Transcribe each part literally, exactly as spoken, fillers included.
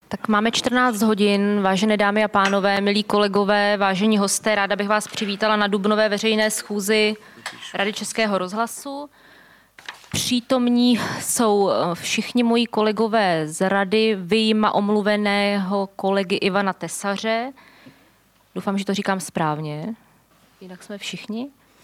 Tak máme čtrnáct hodin, vážené dámy a pánové, milí kolegové, vážení hosté, ráda bych vás přivítala na dubnové veřejné schůzi Rady Českého rozhlasu. Přítomní jsou všichni moji kolegové z Rady, vyjma omluveného kolegy Ivana Tesaře. Doufám, že to říkám správně, jinak jsme všichni.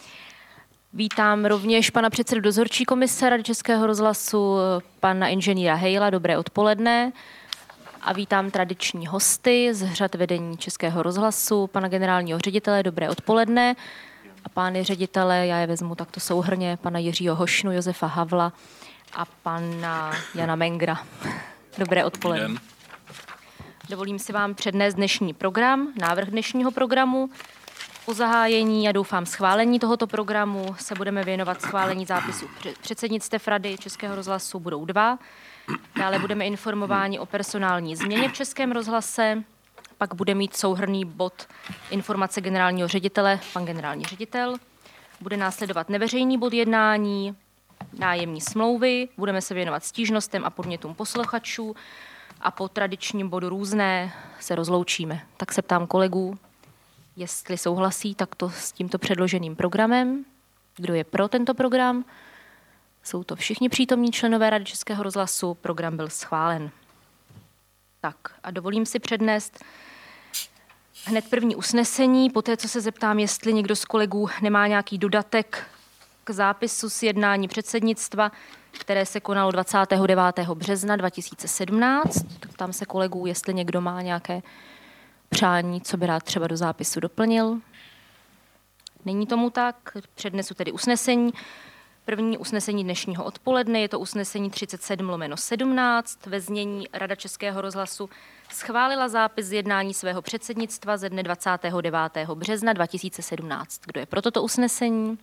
Vítám rovněž pana předsedu dozorčí komise Rady Českého rozhlasu, pana inženýra Hejla, dobré odpoledne. A vítám tradiční hosty z řad vedení Českého rozhlasu, pana generálního ředitele, dobré odpoledne. A pány ředitele, já je vezmu takto souhrně, pana Jiřího Hošnu, Josefa Havla a pana Jana Mengra. Dobré odpoledne. Dovolím si vám přednést dnešní program, návrh dnešního programu. Po zahájení a doufám schválení tohoto programu se budeme věnovat schválení zápisu předsednictev Rady Českého rozhlasu, budou dva. Dále budeme informováni o personální změně v Českém rozhlase, pak bude mít souhrnný bod informace generálního ředitele, pan generální ředitel. Bude následovat neveřejný bod jednání, nájemní smlouvy, budeme se věnovat stížnostem a podnětům posluchačů a po tradičním bodu různé se rozloučíme. Tak se ptám kolegů, jestli souhlasí takto s tímto předloženým programem. Kdo je pro tento program? Jsou to všichni přítomní členové Rady Českého rozhlasu. Program byl schválen. Tak a dovolím si přednést hned první usnesení. Poté, co se zeptám, jestli někdo z kolegů nemá nějaký dodatek k zápisu z jednání předsednictva, které se konalo dvacátého devátého března dva tisíce sedmnáct. Tak ptám se kolegů, jestli někdo má nějaké přání, co by rád třeba do zápisu doplnil. Není tomu tak, přednesu tedy usnesení. První usnesení dnešního odpoledne je to usnesení třicet sedm lomeno sedmnáct. Ve znění Rada Českého rozhlasu schválila zápis z jednání svého předsednictva ze dne dvacátého devátého března dva tisíce sedmnáct. Kdo je pro toto usnesení?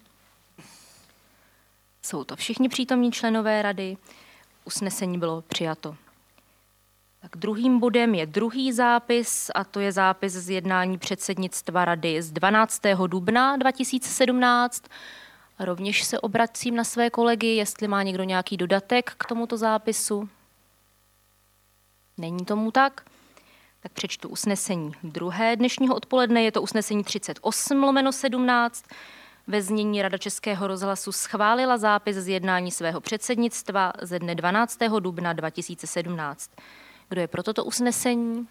Jsou to všichni přítomní členové Rady. Usnesení bylo přijato. Tak druhým bodem je druhý zápis a to je zápis z jednání předsednictva Rady z dvanáctého dubna dva tisíce sedmnáct. A rovněž se obracím na své kolegy, jestli má někdo nějaký dodatek k tomuto zápisu. Není tomu tak? Tak přečtu usnesení druhé dnešního odpoledne. Je to usnesení třicet osm lomeno sedmnáct. Ve znění Rada Českého rozhlasu schválila zápis z jednání svého předsednictva ze dne dvanáctého dubna dva tisíce sedmnáct. Kdo je pro toto usnesení?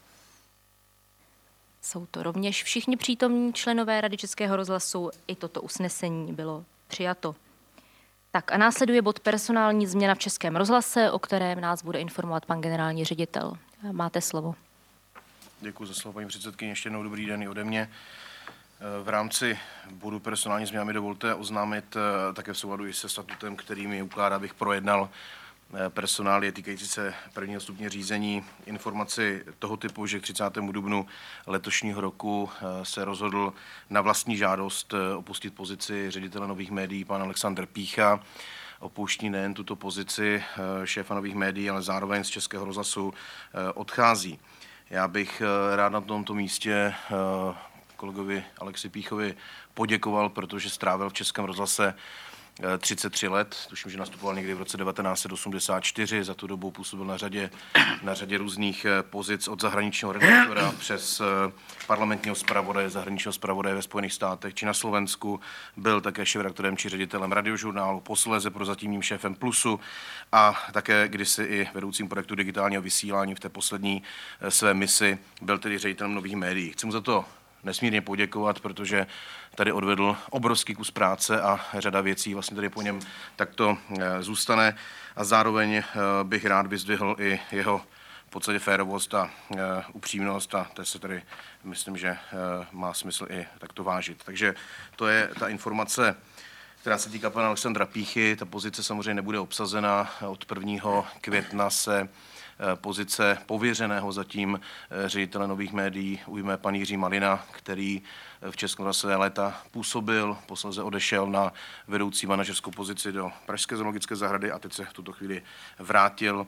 Jsou to rovněž všichni přítomní členové Rady Českého rozhlasu. I toto usnesení bylo přijato. Tak a následuje bod personální změna v Českém rozhlase, o kterém nás bude informovat pan generální ředitel. Máte slovo. Děkuji za slovo, paní předsedkyně. Ještě jednou dobrý den i ode mě. V rámci bodu personální změny mi dovolte oznámit také v souladu i se statutem, který mi ukládá, abych projednal personál je týkající se prvního stupně řízení informaci toho typu, že k třicátému dubnu letošního roku se rozhodl na vlastní žádost opustit pozici ředitele Nových médií pan Alexandr Pícha. Opouští nejen tuto pozici šéfa Nových médií, ale zároveň z Českého rozhlasu odchází. Já bych rád na tomto místě kolegovi Alexi Píchovi poděkoval, protože strávil v Českém rozhlase třicet tři let, tuším, že nastupoval někdy v roce devatenáct set osmdesát čtyři, za tu dobu působil na řadě, na řadě různých pozic od zahraničního redaktora přes parlamentního zpravodaje, zahraničního zpravodaje ve Spojených státech či na Slovensku, byl také šéfredaktorem či ředitelem Radiožurnálu, posléze prozatímním šéfem Plusu a také kdysi i vedoucím projektu digitálního vysílání v té poslední své misi, byl tedy ředitelem Nových médií. Chci mu za to nesmírně poděkovat, protože tady odvedl obrovský kus práce a řada věcí vlastně tady po něm takto zůstane. A zároveň bych rád vyzdvihl i jeho v podstatě férovost a upřímnost a to se tady myslím, že má smysl i takto vážit. Takže to je ta informace, která se týká pana Alexandra Píchy. Ta pozice samozřejmě nebude obsazena. Od prvního května se pozice pověřeného zatím ředitele Nových médií ujme pan Jiří Malina, který v Českém rozhlase léta působil, posléze odešel na vedoucí manažerskou pozici do Pražské zoologické zahrady a teď se v tuto chvíli vrátil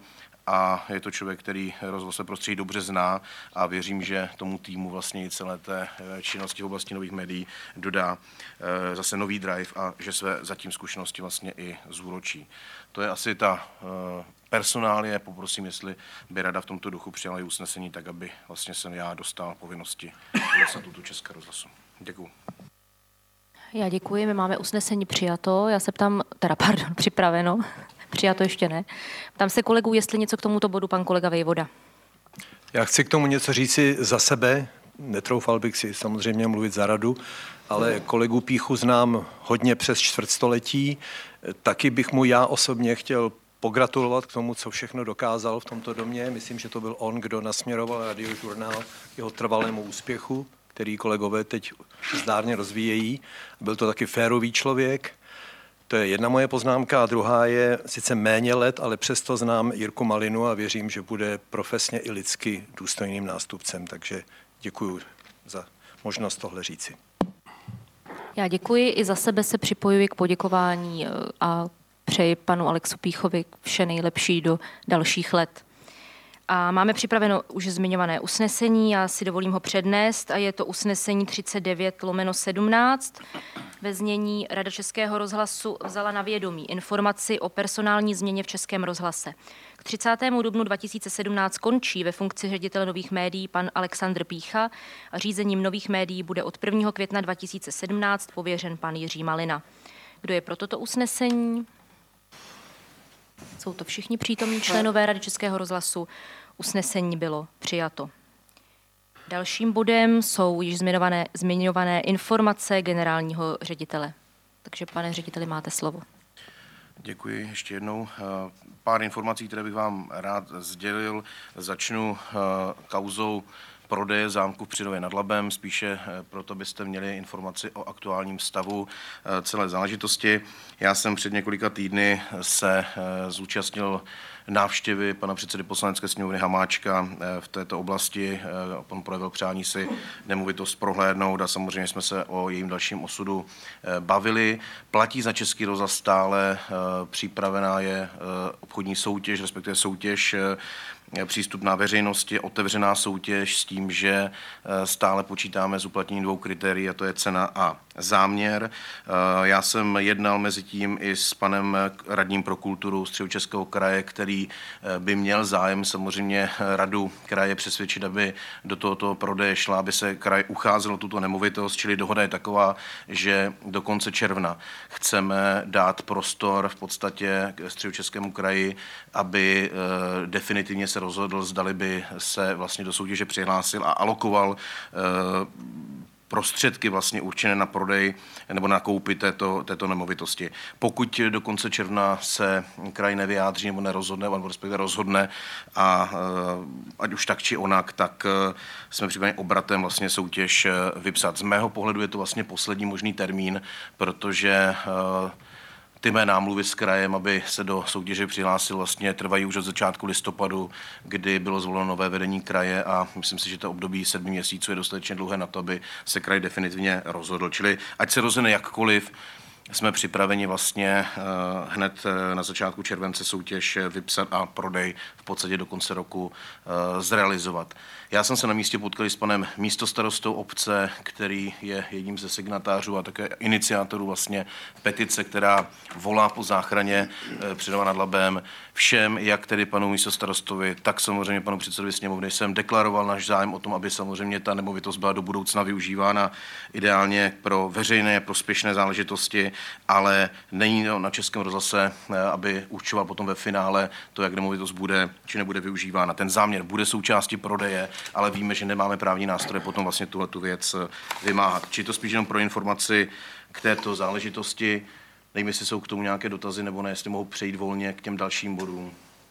a je to člověk, který rozhlasové prostředí dobře zná a věřím, že tomu týmu vlastně i celé té činnosti v oblasti nových médií dodá zase nový drive a že své zatím zkušenosti vlastně i zúročí. To je asi ta personálie. Poprosím, jestli by rada v tomto duchu přijala i usnesení, tak aby vlastně jsem já dostal povinnosti podle statutu Českého rozhlasu. Děkuju. Já děkuji, my máme usnesení přijato. Já se ptám, teda pardon, připraveno. Přijato ještě ne. Ptám se kolegů, jestli něco k tomuto bodu, pan kolega Vejvoda. Já chci k tomu něco říci za sebe. Netroufal bych si samozřejmě mluvit za radu, ale kolegu Píchu znám hodně přes čtvrtstoletí. Taky bych mu já osobně chtěl pogratulovat k tomu, co všechno dokázal v tomto domě. Myslím, že to byl on, kdo nasměroval Radiožurnál k jeho trvalému úspěchu, který kolegové teď zdárně rozvíjejí. Byl to taky férový člověk. To je jedna moje poznámka a druhá je sice méně let, ale přesto znám Jirku Malinu a věřím, že bude profesně i lidsky důstojným nástupcem, takže děkuji za možnost tohle říci. Já děkuji, i za sebe se připojuji k poděkování a přeji panu Alexu Píchovi vše nejlepší do dalších let. A máme připraveno už zmiňované usnesení, já si dovolím ho přednést a je to usnesení třicet devět lomeno sedmnáct. Ve znění Rada Českého rozhlasu vzala na vědomí informaci o personální změně v Českém rozhlase. K třicátému dubnu dva tisíce sedmnáct končí ve funkci ředitele nových médií pan Alexandr Pícha a řízením nových médií bude od prvního května dva tisíce sedmnáct pověřen pan Jiří Malina. Kdo je pro toto usnesení? Jsou to všichni přítomní členové Rady Českého rozhlasu. Usnesení bylo přijato. Dalším bodem jsou již zmiňované, zmiňované informace generálního ředitele. Takže, pane řediteli, máte slovo. Děkuji ještě jednou. Pár informací, které bych vám rád sdělil. Začnu kauzou prodeje zámku v Přidově nad Labem, spíše proto byste měli informaci o aktuálním stavu celé záležitosti. Já jsem před několika týdny se zúčastnil návštěvy pana předsedy Poslanecké sněmovny Hamáčka v této oblasti. On projevil přání si nemovitost prohlédnout a samozřejmě jsme se o jejím dalším osudu bavili. Platí za Český rozhlas stále, připravená je obchodní soutěž, respektive soutěž přístup na veřejnosti, otevřená soutěž s tím, že stále počítáme s uplatněním dvou kritérií, a to je cena a záměr. Já jsem jednal mezi tím i s panem radním pro kulturu Středočeského kraje, který by měl zájem samozřejmě radu kraje přesvědčit, aby do tohoto prodeje šla, aby se kraj ucházel o tuto nemovitost, čili dohoda je taková, že do konce června chceme dát prostor v podstatě Středočeskému kraji, aby definitivně se rozhodl, zdali by se vlastně do soutěže přihlásil a alokoval prostředky vlastně určené na prodej nebo na koupi této, této nemovitosti. Pokud do konce června se kraj nevyjádří nebo nerozhodne, nebo respektive rozhodne a ať už tak či onak, tak jsme připraveni obratem vlastně soutěž vypsat. Z mého pohledu je to vlastně poslední možný termín, protože ty mé námluvy s krajem, aby se do soutěže přihlásil, vlastně trvají už od začátku listopadu, kdy bylo zvoleno nové vedení kraje a myslím si, že to období sedmi měsíců je dostatečně dlouhé na to, aby se kraj definitivně rozhodl. Čili ať se rozhodne jakkoliv, jsme připraveni vlastně hned na začátku července soutěž vypsat a prodej v podstatě do konce roku zrealizovat. Já jsem se na místě potkal s panem místostarostou obce, který je jedním ze signatářů a také iniciátorů vlastně petice, která volá po záchraně Přidova nad Labem. Všem, jak tedy panu místostarostovi, tak samozřejmě panu předsedovi sněmovny jsem deklaroval náš zájem o tom, aby samozřejmě ta nemovitost byla do budoucna využívána ideálně pro veřejné prospěšné záležitosti, ale není na Českém rozhlase, aby určoval potom ve finále to, jak nemovitost bude či nebude využívána. Ten záměr bude součástí prodeje, ale víme, že nemáme právní nástroje potom vlastně tuhletu věc vymáhat. Či to spíš jenom pro informaci k této záležitosti. Nevím, jestli jsou k tomu nějaké dotazy nebo ne, jestli mohou přejít volně k těm dalším bodům.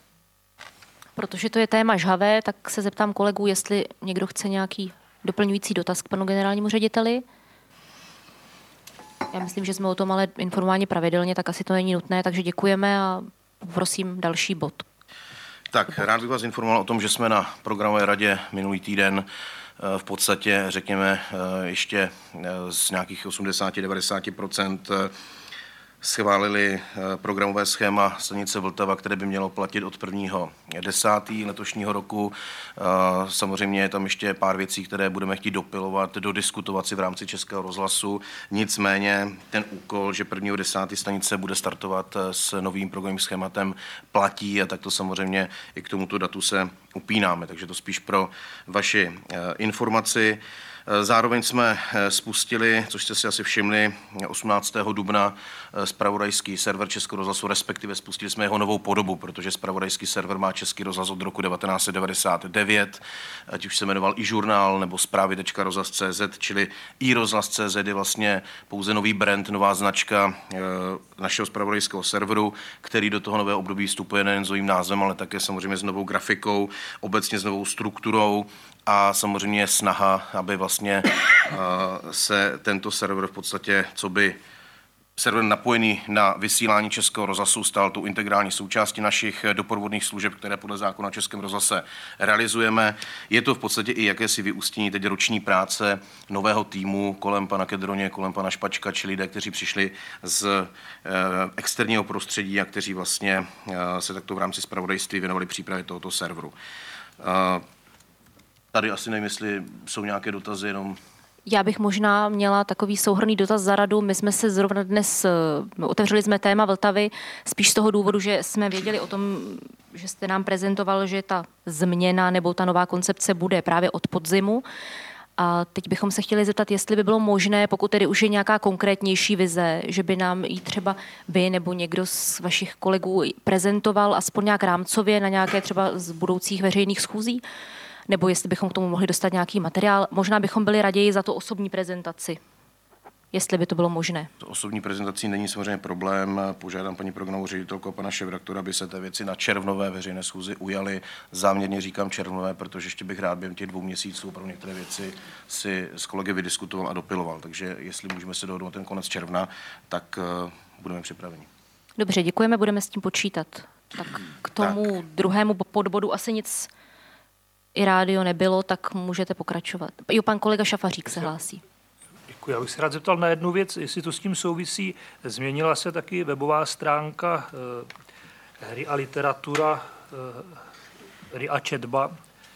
Protože to je téma žhavé, tak se zeptám kolegů, jestli někdo chce nějaký doplňující dotaz k panu generálnímu řediteli. Já myslím, že jsme o tom ale informováni pravidelně, tak asi to není nutné, takže děkujeme a prosím další bod. Tak, rád bych vás informoval o tom, že jsme na programové radě minulý týden v podstatě, řekněme, ještě z nějakých osmdesát až devadesát procent schválili programové schéma stanice Vltava, které by mělo platit od prvního desátého letošního roku. Samozřejmě je tam ještě pár věcí, které budeme chtít dopilovat, dodiskutovat si v rámci Českého rozhlasu. Nicméně ten úkol, že prvního desátého stanice bude startovat s novým programovým schématem, platí a tak to samozřejmě i k tomuto datu se upínáme. Takže to spíš pro vaši informaci. Zároveň jsme spustili, což jste si asi všimli, osmnáctého dubna zpravodajský server Českého rozhlasu, respektive spustili jsme jeho novou podobu, protože zpravodajský server má Český rozhlas od roku devatenáct set devadesát devět, ať už se jmenoval i žurnál nebo zprávy tečka rozhlas tečka cé zet, čili i rozhlas tečka cé zet je vlastně pouze nový brand, nová značka našeho zpravodajského serveru, který do toho nového období vstupuje nejen s novým názvem, ale také samozřejmě s novou grafikou, obecně s novou strukturou. A samozřejmě je snaha, aby vlastně se tento server v podstatě, co by server napojený na vysílání Českého rozhlasu, stal tou integrální součástí našich doprovodných služeb, které podle zákona o Českém rozhlase realizujeme. Je to v podstatě i jakési vyústění teď roční práce nového týmu kolem pana Kedroně, kolem pana Špačka, či lidé, kteří přišli z externího prostředí a kteří vlastně se takto v rámci zpravodajství věnovali přípravě tohoto serveru. Tady asi nevím, jestli jsou nějaké dotazy, jenom... Já bych možná měla takový souhrnný dotaz za radu. My jsme se zrovna dnes, otevřeli jsme téma Vltavy, spíš z toho důvodu, že jsme věděli o tom, že jste nám prezentoval, že ta změna nebo ta nová koncepce bude právě od podzimu. A teď bychom se chtěli zeptat, jestli by bylo možné, pokud tedy už je nějaká konkrétnější vize, že by nám ji třeba vy nebo někdo z vašich kolegů prezentoval aspoň nějak rámcově na nějaké třeba z budoucích veřejných schůzí, nebo jestli bychom k tomu mohli dostat nějaký materiál. Možná bychom byli raději za to osobní prezentaci, jestli by to bylo možné. Osobní prezentací není samozřejmě problém. Požádám paní programovou ředitelku a pana šéfredaktora, aby se té věci na červnové veřejné schůzi ujali. Záměrně říkám červnové, protože ještě bych rád během těch dvou měsíců pro některé věci si s kolegy vydiskutoval a dopiloval. Takže jestli můžeme se dohodnout ten konec června, tak uh, budeme připraveni. Dobře, děkujeme, budeme s tím počítat. Tak k tomu tak. druhému podbodu asi nic i rádio nebylo, tak můžete pokračovat. Jo, pan kolega Šafařík se hlásí. Děkuji. Já bych se rád zeptal na jednu věc, jestli to s tím souvisí. Změnila se taky webová stránka eh, hry a literatura, eh, hry a četba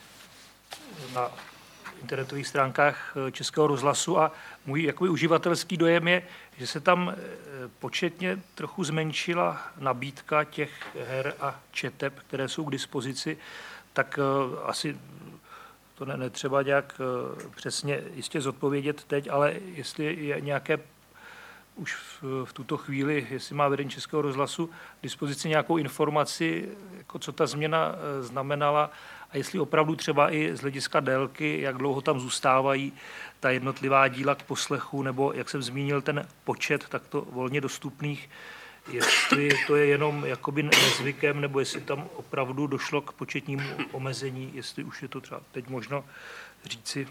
na internetových stránkách Českého rozhlasu a můj jakoby uživatelský dojem je, že se tam početně trochu zmenšila nabídka těch her a četeb, které jsou k dispozici, tak asi to ne, netřeba nějak přesně jistě zodpovědět teď, ale jestli je nějaké už v, v tuto chvíli, jestli má vedení Českého rozhlasu k dispozici nějakou informaci, jako co ta změna znamenala a jestli opravdu třeba i z hlediska délky, jak dlouho tam zůstávají ta jednotlivá díla k poslechu, nebo jak jsem zmínil ten počet takto volně dostupných, jestli to je jenom jakoby nezvykem, nebo jestli tam opravdu došlo k početnímu omezení, jestli už je to třeba teď možno říci.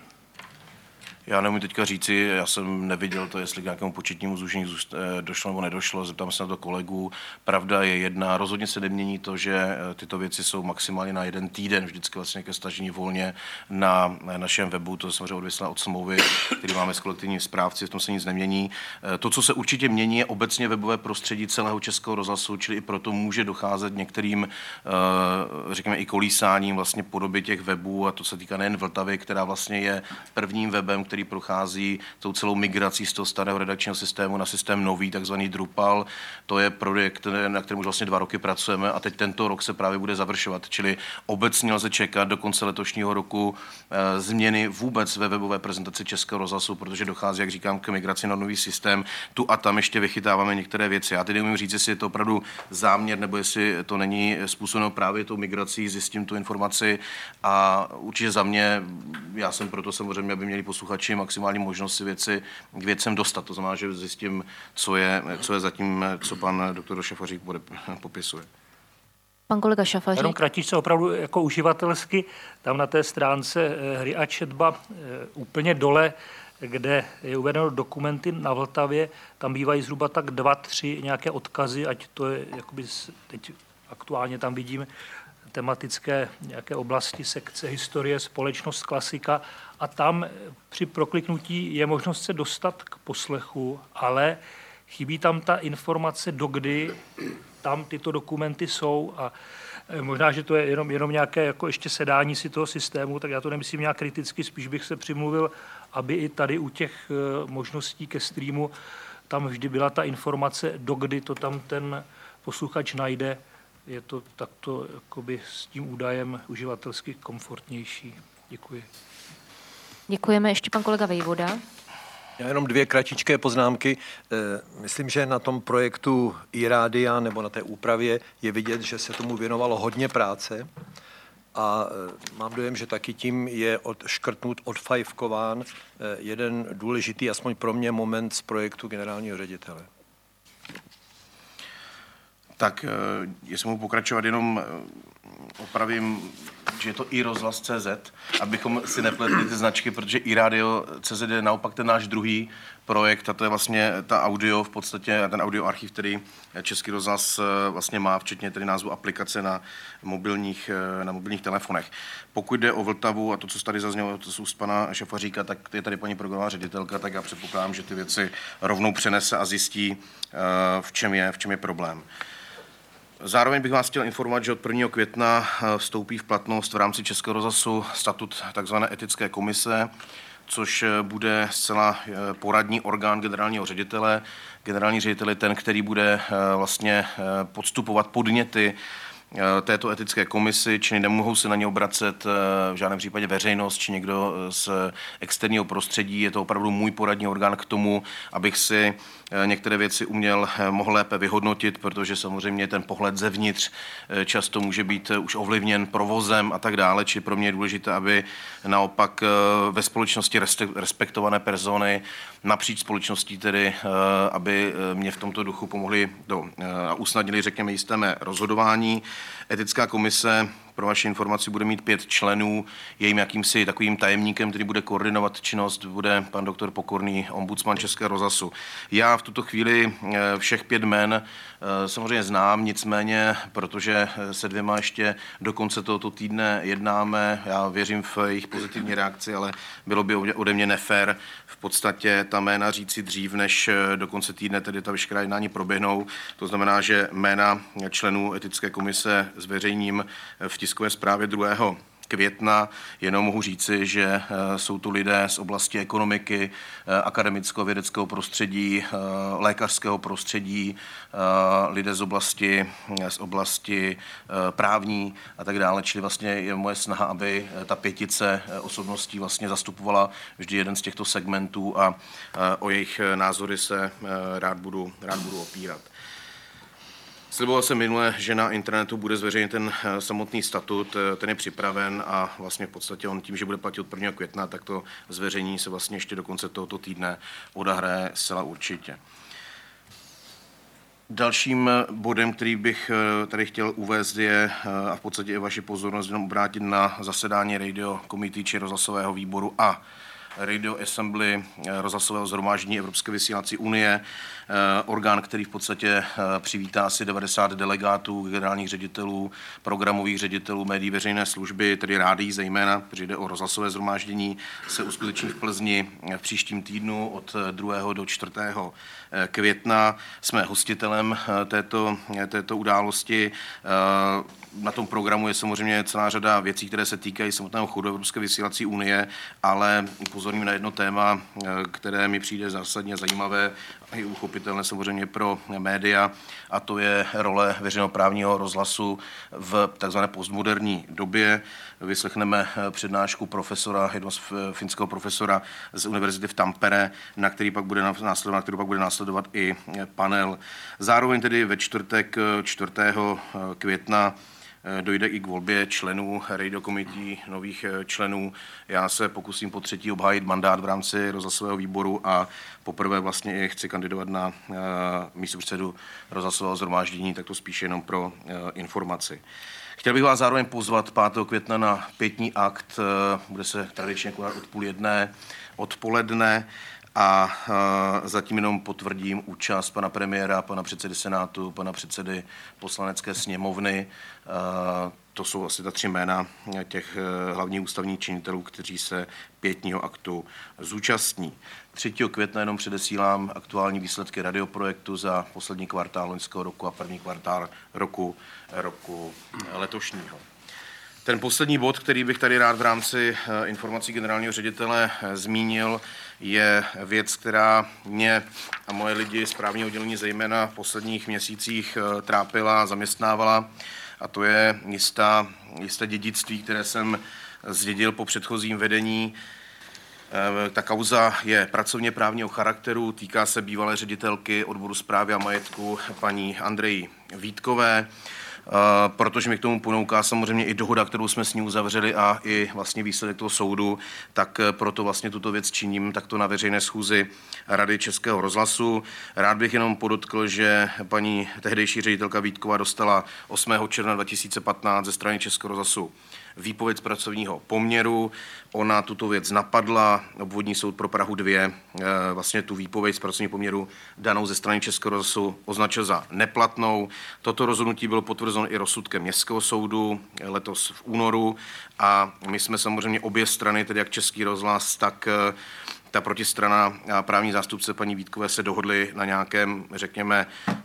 Já nemůžu teďka říci, já jsem neviděl to, jestli k nějakému početnímu zúžení došlo nebo nedošlo, zeptám se na to kolegů. Pravda je jedna, rozhodně se nemění to, že tyto věci jsou maximálně na jeden týden, vždycky vlastně ke stažení volně na našem webu, to je samozřejmě odvislé od smlouvy, který máme s kolektivním správci, v tom se nic nemění. To, co se určitě mění, je obecně webové prostředí celého Českého rozhlasu, čili i proto může docházet některým, řekněme, i kolísáním vlastně podoby těch webů, a to se týká nejen Vltavy, která vlastně je prvním webem, který prochází tou celou migrací z toho starého redakčního systému na systém nový, takzvaný Drupal. To je projekt, na kterém už vlastně dva roky pracujeme a teď tento rok se právě bude završovat. Čili obecně lze čekat do konce letošního roku e, změny vůbec ve webové prezentaci Českého rozhlasu, protože dochází, jak říkám, k migraci na nový systém. Tu a tam ještě vychytáváme některé věci. Já teď nemůžu říct, jestli je to opravdu záměr, nebo jestli to není způsobeno právě tou migrací, zjistím tu informaci a určitě za mě, já jsem proto samozřejmě, aby měli posluchači maximální možnost si věci k věcem dostat. To znamená, že zjistím, co je, co je zatím, co pan doktor Šafařík popisuje. Pan kolega Šafařík. Jenom kratičce opravdu jako uživatelsky, tam na té stránce hry a četba úplně dole, kde je uvedeno dokumenty na Vltavě, tam bývají zhruba tak dva, tři nějaké odkazy, ať to je, jakoby teď aktuálně tam vidím, tematické nějaké oblasti, sekce, historie, společnost, klasika a tam při prokliknutí je možnost se dostat k poslechu, ale chybí tam ta informace, dokdy tam tyto dokumenty jsou a možná, že to je jenom, jenom nějaké jako ještě sedání si toho systému, tak já to nemyslím nějak kriticky, spíš bych se přimluvil, aby i tady u těch možností ke streamu tam vždy byla ta informace, dokdy to tam ten posluchač najde. Je to takto jakoby s tím údajem uživatelsky komfortnější. Děkuji. Děkujeme. Ještě pan kolega Vejvoda. Já jenom dvě kratičké poznámky. Myslím, že na tom projektu iRádia nebo na té úpravě je vidět, že se tomu věnovalo hodně práce a mám dojem, že taky tím je odškrtnut, odfajfkován jeden důležitý, aspoň pro mě, moment z projektu generálního ředitele. Tak jestli mohu pokračovat, jenom opravím, že je to i rozhlas tečka cé zet, abychom si nepletli ty značky, protože iRádio tečka cé zet je naopak ten náš druhý projekt a to je vlastně ta audio, v podstatě ten audio archiv, který Český rozhlas vlastně má, včetně tedy názvu aplikace na mobilních, na mobilních telefonech. Pokud jde o Vltavu a to, co tady zaznělo, to z úst pana Šafaříka, tak je tady paní programová ředitelka, tak já předpokládám, že ty věci rovnou přenese a zjistí, v čem je, v čem je problém. Zároveň bych vás chtěl informovat, že od prvního května vstoupí v platnost v rámci Českého rozhlasu statut tzv. Etické komise, což bude zcela poradní orgán generálního ředitele. Generální ředitel je ten, který bude vlastně podstupovat podněty této etické komisi, či nemohou se na ně obracet v žádném případě veřejnost či někdo z externího prostředí. Je to opravdu můj poradní orgán k tomu, abych si některé věci uměl, mohl lépe vyhodnotit, protože samozřejmě ten pohled zevnitř často může být už ovlivněn provozem a tak dále, či pro mě je důležité, aby naopak ve společnosti respektované persony napříč společností tedy, aby mě v tomto duchu pomohli do, a usnadnili, řekněme, jisté mé rozhodování. Etická komise, pro vaši informaci, bude mít pět členů. Jejím jakýmsi takovým tajemníkem, který bude koordinovat činnost, bude pan doktor Pokorný, ombudsman Českého rozhlasu. Já v tuto chvíli všech pět jmen samozřejmě znám, nicméně, protože se dvěma ještě do konce tohoto týdne jednáme, já věřím v jejich pozitivní reakci, ale bylo by ode mě nefér v podstatě ta jména říci dřív, než do konce týdne tedy ta veškerá jednání proběhnou. To znamená, že jména členů etické komise zveřejním v tiskové zprávě druhého května. Jenom mohu říci, že jsou tu lidé z oblasti ekonomiky, akademického vědeckého prostředí, lékařského prostředí, lidé z oblasti, z oblasti právní a tak dále. Čili vlastně je moje snaha, aby ta pětice osobností vlastně zastupovala vždy jeden z těchto segmentů a o jejich názory se rád budu, rád budu opírat. Sliboval jsem minule, že na internetu bude zveřejněn ten samotný statut, ten je připraven a vlastně v podstatě on tím, že bude platit od prvního května, tak to zveřejnění se vlastně ještě do konce tohoto týdne odehraje zcela určitě. Dalším bodem, který bych tady chtěl uvést, je a v podstatě je vaši pozornost jenom obrátit na zasedání Radio Committee či rozhlasového výboru a Radio Assembly rozhlasového shromáždění Evropské vysílací unie, orgán, který v podstatě přivítá asi devadesát delegátů, generálních ředitelů, programových ředitelů médií veřejné služby, tedy rádií zejména, protože jde o rozhlasové shromáždění, se uskuteční v Plzni v příštím týdnu od druhého do čtvrtého května. Jsme hostitelem této, této události. Na tom programu je samozřejmě celá řada věcí, které se týkají samotného chodu Evropské vysílací unie, ale upozorním na jedno téma, které mi přijde zásadně zajímavé a i uchopitelné samozřejmě pro média, a to je role veřejnoprávního rozhlasu v takzvané postmoderní době. Vyslechneme přednášku profesora, jednoho finského profesora z univerzity v Tampere, na který pak bude následovat, na který pak bude následovat i panel. Zároveň tedy ve čtvrtek čtvrtého května dojde i k volbě členů Radio Committee, nových členů. Já se pokusím po třetí obhájit mandát v rámci rozhlasového výboru a poprvé vlastně i chci kandidovat na místopředsedu rozhlasového shromáždění, tak to spíše jenom pro informaci. Chtěl bych vás zároveň pozvat pátého května na pietní akt, bude se tradičně konat od půl jedné odpoledne. A zatím jenom potvrdím účast pana premiéra, pana předsedy Senátu, pana předsedy Poslanecké sněmovny. to jsou asi ta tři jména těch hlavních ústavních činitelů, kteří se pietního aktu zúčastní. třetího května jenom předesílám aktuální výsledky radioprojektu za poslední kvartál loňského roku a první kvartál roku, roku letošního. Ten poslední bod, který bych tady rád v rámci informací generálního ředitele zmínil, je věc, která mě a moje lidi z právního oddělení zejména v posledních měsících trápila a zaměstnávala, a to je jistá, jisté dědictví, které jsem zdědil po předchozím vedení. Ta kauza je pracovně právního charakteru, týká se bývalé ředitelky odboru správy a majetku paní Andreji Vítkové, protože mi k tomu ponouká samozřejmě i dohoda, kterou jsme s ní uzavřeli a i vlastně výsledek toho soudu, tak proto vlastně tuto věc činím takto na veřejné schůzi Rady Českého rozhlasu. Rád bych jenom podotkl, že paní tehdejší ředitelka Vítková dostala osmého června dva tisíce patnáct ze strany Českého rozhlasu výpověď z pracovního poměru. Ona tuto věc napadla, obvodní soud pro Prahu dva vlastně tu výpověď z pracovního poměru danou ze strany Českého rozhlasu označil za neplatnou. Toto rozhodnutí bylo potvrzeno i rozsudkem Městského soudu letos v únoru a my jsme samozřejmě obě strany, tedy jak Český rozhlas, tak ta protistrana a právní zástupce paní Vítkové se dohodli na nějakém, řekněme,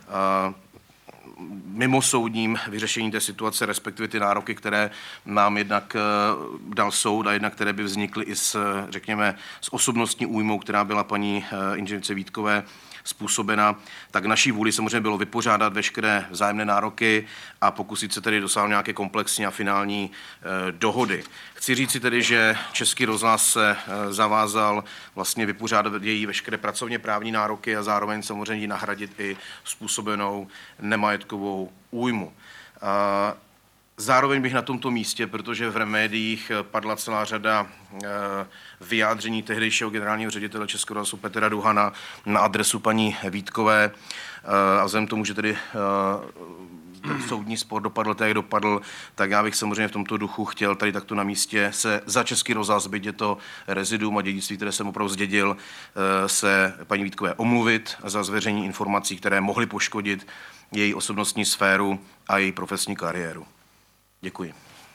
mimosoudním vyřešení té situace, respektive ty nároky, které nám jednak dal soud a jednak které by vznikly i s, řekněme, s osobnostní újmou, která byla paní inženýrce Vítkové způsobena, tak naší vůli samozřejmě bylo vypořádat veškeré vzájemné nároky a pokusit se tedy dosáhnout nějaké komplexní a finální eh, dohody. Chci říci tedy, že Český rozhlas se eh, zavázal vlastně vypořádat její veškeré pracovně právní nároky a zároveň samozřejmě nahradit i způsobenou nemajetkovou újmu. Eh, Zároveň bych na tomto místě, protože v médiích padla celá řada vyjádření tehdejšího generálního ředitele Českého rozhlasu Petra Duhana na adresu paní Vítkové a vzhledem k tomu, že tedy ten soudní spor dopadl tak, jak dopadl, tak já bych samozřejmě v tomto duchu chtěl tady takto na místě se za Český rozhlas, byť je to reziduum a dědictví, které jsem opravdu zdědil, se paní Vítkové omluvit za zveřejnění informací, které mohly poškodit její osobnostní sféru a její profesní kariéru. Děkuji.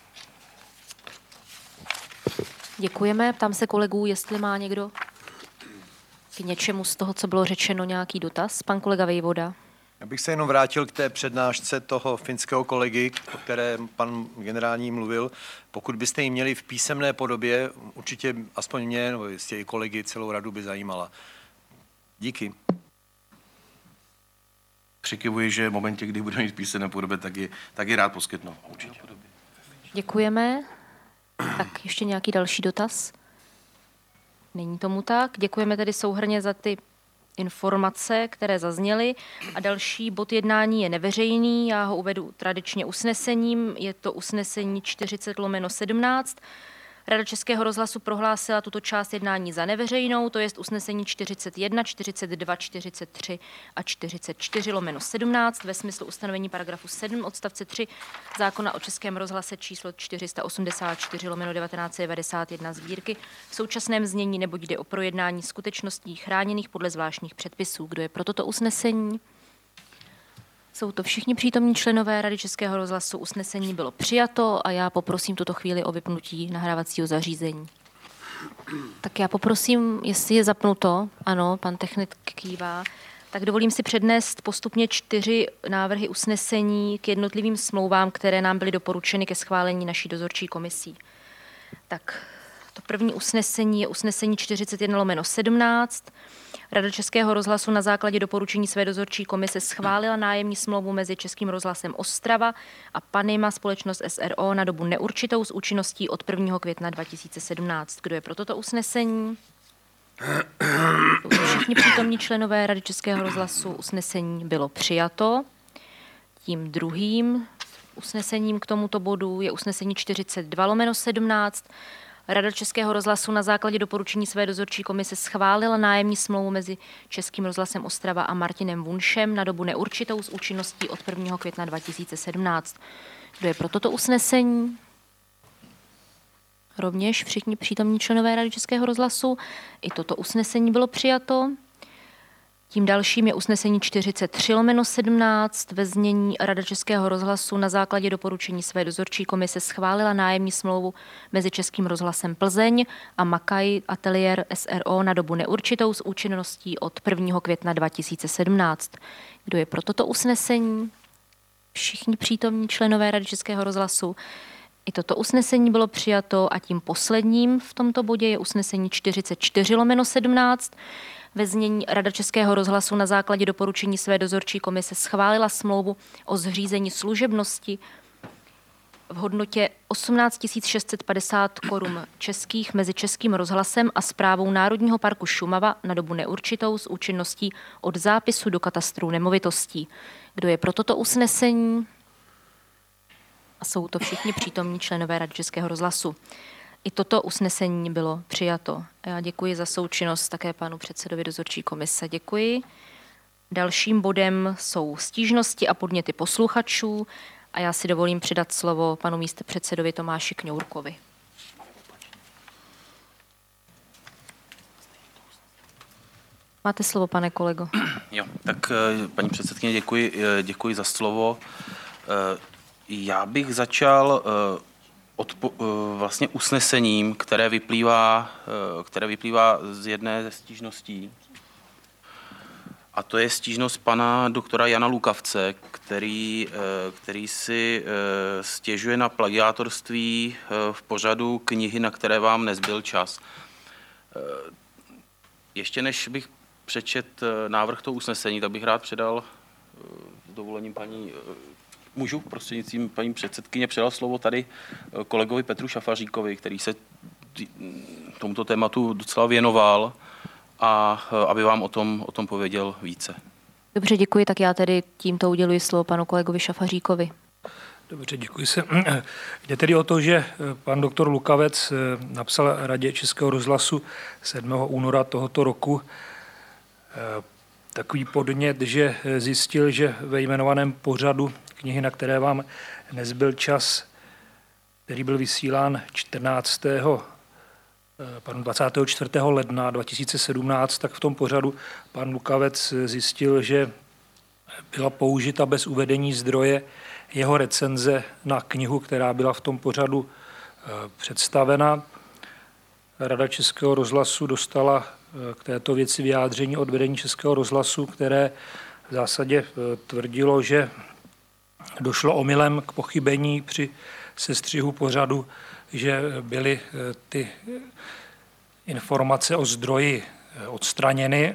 Děkujeme. Ptám se kolegů, jestli má někdo k něčemu z toho, co bylo řečeno, nějaký dotaz. Pan kolega Vejvoda. Já bych se jenom vrátil k té přednášce toho finského kolegy, o které pan generální mluvil. Pokud byste ji měli v písemné podobě, určitě aspoň mě, nebo jistě i kolegy, celou radu by zajímala. Díky. Přikivuji, že v momentě, kdy budeme mít písemné podobě, tak ji, tak ji rád poskytnu. Určitě. Děkujeme. Tak ještě nějaký další dotaz? Není tomu tak. Děkujeme tedy souhrnně za ty informace, které zazněly. A další bod jednání je neveřejný. Já ho uvedu tradičně usnesením. Je to usnesení čtyřicet lomeno sedmnáct. Rada Českého rozhlasu prohlásila tuto část jednání za neveřejnou, to jest usnesení čtyřicet jedna, čtyřicet dva, čtyřicet tři a čtyřicet čtyři lomeno sedmnáct ve smyslu ustanovení paragrafu sedm odstavce tři zákona o Českém rozhlase číslo čtyři sta osmdesát čtyři lomeno devatenáct set devadesát jedna sbírky v současném znění, neboť jde o projednání skutečností chráněných podle zvláštních předpisů. Kdo je pro toto usnesení? Jsou to všichni přítomní členové Rady Českého rozhlasu. Usnesení bylo přijato a já poprosím tuto chvíli o vypnutí nahrávacího zařízení. Tak já poprosím, jestli je zapnuto. Ano, pan technik kývá. Tak dovolím si přednést postupně čtyři návrhy usnesení k jednotlivým smlouvám, které nám byly doporučeny ke schválení naší dozorčí komisí. Tak to první usnesení je usnesení čtyřicet jedna lomeno sedmnáct. Rada Českého rozhlasu na základě doporučení své dozorčí komise schválila nájemní smlouvu mezi Českým rozhlasem Ostrava a Panima společnost S R O na dobu neurčitou s účinností od prvního května dva tisíce sedmnáct. Kdo je pro toto usnesení? Všichni přítomní členové Rady Českého rozhlasu. Usnesení bylo přijato. Tím druhým usnesením k tomuto bodu je usnesení čtyřicet dva lomeno sedmnáct. Rada Českého rozhlasu na základě doporučení své dozorčí komise schválila nájemní smlouvu mezi Českým rozhlasem Ostrava a Martinem Vunšem na dobu neurčitou s účinností od prvního května dva tisíce sedmnáct. Kdo je pro toto usnesení? Rovněž všichni přítomní členové Rady Českého rozhlasu. I toto usnesení bylo přijato. Tím dalším je usnesení čtyřicet tři lomeno sedmnáct. Ve znění Rada Českého rozhlasu na základě doporučení své dozorčí komise schválila nájemní smlouvu mezi Českým rozhlasem Plzeň a Makaj Atelier S R O na dobu neurčitou s účinností od prvního května dva tisíce sedmnáct. Kdo je pro toto usnesení? Všichni přítomní členové Rady Českého rozhlasu. I toto usnesení bylo přijato a tím posledním v tomto bodě je usnesení čtyřicet čtyři lomeno sedmnáct. Ve znění Rada Českého rozhlasu na základě doporučení své dozorčí komise schválila smlouvu o zřízení služebnosti v hodnotě osmnáct tisíc šest set padesát korun českých mezi Českým rozhlasem a Správou Národního parku Šumava na dobu neurčitou s účinností od zápisu do katastru nemovitostí. Kdo je pro toto usnesení? A jsou to všichni přítomní členové Rady Českého rozhlasu. I toto usnesení bylo přijato. Já děkuji za součinnost také panu předsedovi dozorčí komise. Děkuji. Dalším bodem jsou stížnosti a podněty posluchačů a já si dovolím přidat slovo panu místopředsedovi Tomáši Kňourkovi. Máte slovo, pane kolego. Jo, tak paní předsedkyně, děkuji, děkuji za slovo. Já bych začal odpo, vlastně usnesením, které vyplývá, které vyplývá z jedné ze stížností. A to je stížnost pana doktora Jana Lukavce, který, který si stěžuje na plagiátorství v pořadu knihy, na které vám nezbyl čas. Ještě než bych přečet návrh toho usnesení, tak bych rád předal s dovolením paní, můžu prostřednictvím paní předsedkyně předal slovo tady kolegovi Petru Šafaříkovi, který se tomuto tématu docela věnoval a aby vám o tom, o tom pověděl více. Dobře, děkuji, tak já tedy tímto uděluji slovo panu kolegovi Šafaříkovi. Dobře, děkuji se. Jde tedy o to, že pan doktor Lukavec napsal Radě Českého rozhlasu sedmého února tohoto roku takový podnět, že zjistil, že ve jmenovaném pořadu knihy, na které vám nezbyl čas, který byl vysílán čtrnáctého Pardon, dvacátého čtvrtého ledna dva tisíce sedmnáct, tak v tom pořadu pan Lukavec zjistil, že byla použita bez uvedení zdroje jeho recenze na knihu, která byla v tom pořadu představena. Rada Českého rozhlasu dostala k této věci vyjádření od vedení Českého rozhlasu, které v zásadě tvrdilo, že došlo omylem k pochybení při sestřihu pořadu, že byly ty informace o zdroji odstraněny.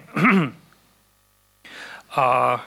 A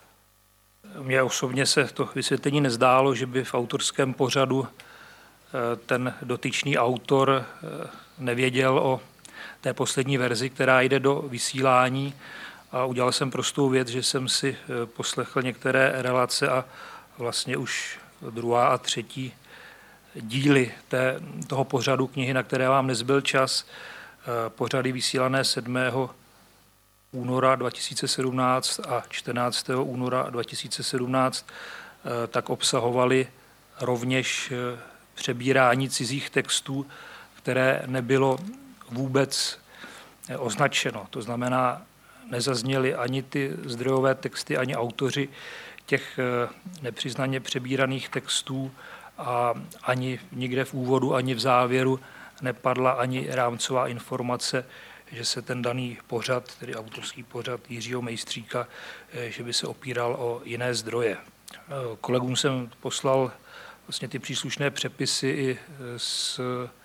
mně osobně se to vysvětlení nezdálo, že by v autorském pořadu ten dotyčný autor nevěděl o té poslední verzi, která jde do vysílání. A udělal jsem prostou věc, že jsem si poslechl některé relace a vlastně už druhá a třetí díly té, toho pořadu knihy, na které vám nezbyl čas, pořady vysílané sedmého února dva tisíce sedmnáct a čtrnáctého února dva tisíce sedmnáct, tak obsahovaly rovněž přebírání cizích textů, které nebylo vůbec označeno. To znamená, nezazněly ani ty zdrojové texty, ani autoři těch nepřiznaně přebíraných textů a ani nikde v úvodu, ani v závěru nepadla ani rámcová informace, že se ten daný pořad, tedy autorský pořad Jiřího Mejstříka, že by se opíral o jiné zdroje. Kolegům jsem poslal vlastně ty příslušné přepisy i s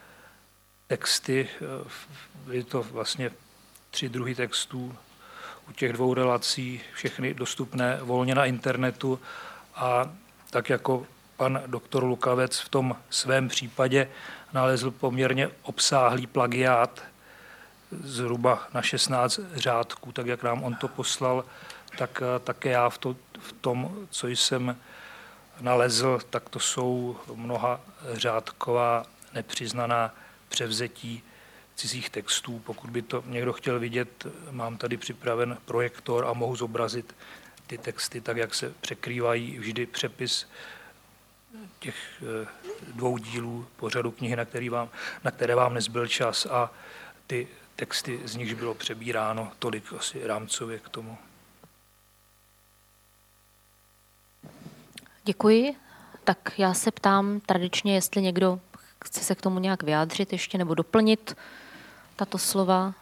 texty, byly to vlastně tři druhy textů u těch dvou relací, všechny dostupné volně na internetu a tak jako pan doktor Lukavec v tom svém případě nalezl poměrně obsáhlý plagiát, zhruba na šestnáct řádků, tak jak nám on to poslal, tak také já v, to, v tom, co jsem nalezl, tak to jsou mnoha řádková nepřiznaná převzetí cizích textů. Pokud by to někdo chtěl vidět, mám tady připraven projektor a mohu zobrazit ty texty tak, jak se překrývají vždy přepis těch dvou dílů pořadu knihy, na, který vám, na které vám nezbyl čas a ty texty, z nichž bylo přebíráno, tolik asi rámcově k tomu. Děkuji. Tak já se ptám tradičně, jestli někdo chce se k tomu nějak vyjádřit ještě nebo doplnit tato slova.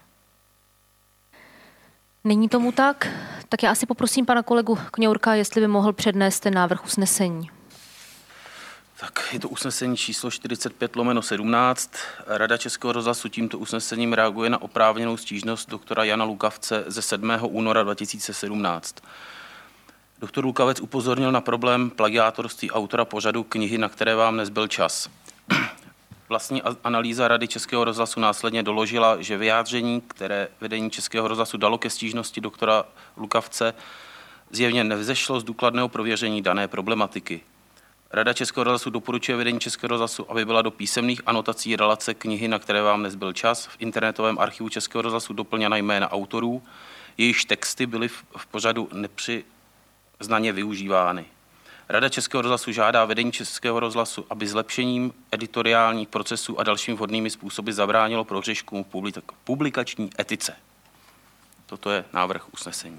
Není tomu tak? Tak já asi poprosím pana kolegu Kňourka, jestli by mohl přednést ten návrh usnesení. Tak je to usnesení číslo čtyřicet pět lomeno sedmnáct. Rada Českého rozhlasu tímto usnesením reaguje na oprávněnou stížnost doktora Jana Lukavce ze sedmého února dva tisíce sedmnáct. Doktor Lukavec upozornil na problém plagiátorství autora pořadu knihy, na které vám nezbyl čas. Vlastní analýza Rady Českého rozhlasu následně doložila, že vyjádření, které vedení Českého rozhlasu dalo ke stížnosti doktora Lukavce, zjevně nevzešlo z důkladného prověření dané problematiky. Rada Českého rozhlasu doporučuje vedení Českého rozhlasu, aby byla do písemných anotací relace knihy, na které vám nezbyl čas, v internetovém archivu Českého rozhlasu doplněna jména autorů, jejichž texty byly v pořadu nepřiznaně využívány. Rada Českého rozhlasu žádá vedení Českého rozhlasu, aby zlepšením editoriálních procesů a dalšími vhodnými způsoby zabránilo prohřeškům v publikační etice. Toto je návrh usnesení.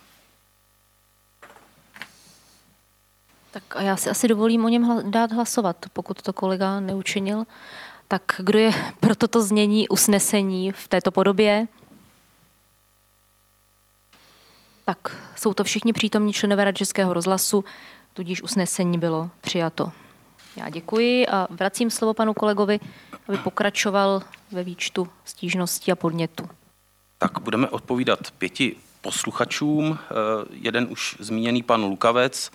Tak a já si asi dovolím o něm dát hlasovat, pokud to kolega neučinil. Tak kdo je pro toto znění usnesení v této podobě? Tak jsou to všichni přítomní členové Rady Českého rozhlasu, tudíž usnesení bylo přijato. Já děkuji a vracím slovo panu kolegovi, aby pokračoval ve výčtu stížností a podnětů. Tak budeme odpovídat pěti posluchačům. Jeden už zmíněný pan Lukavec.